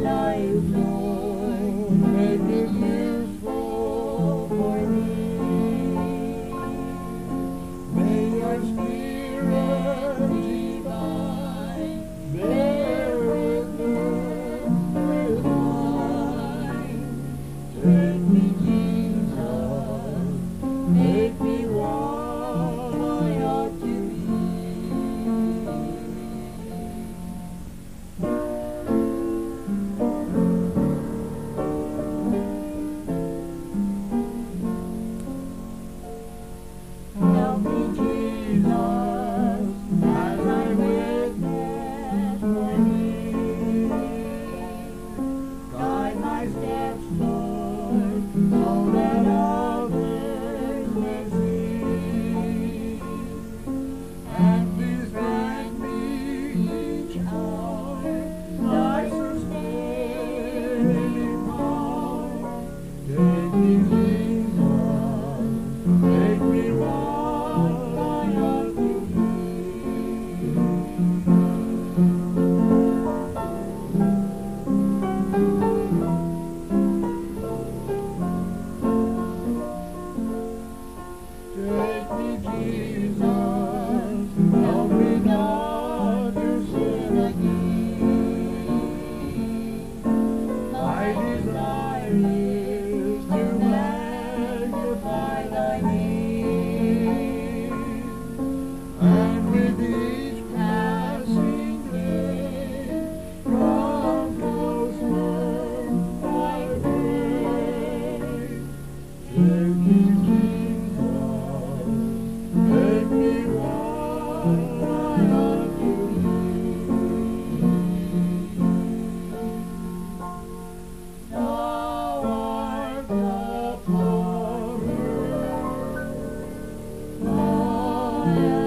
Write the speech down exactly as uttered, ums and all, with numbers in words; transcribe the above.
life, Lord, make it useful for thee. May your spirit divine bear witness with mine. Take me, Jesus, make me what I ought to be. Help me, Jesus, as I witness for thee. Guide my steps, Lord, so that others may see. And please grant me each hour thy sustaining power. Take me, Jesus, make me what I ought to be. Take me, Jesus, help me not to sin again. My desire is to magnify thy name, and with each passing day, come closer, I pray. Take me, Jesus, make me what I ought to be. Thou art the power, I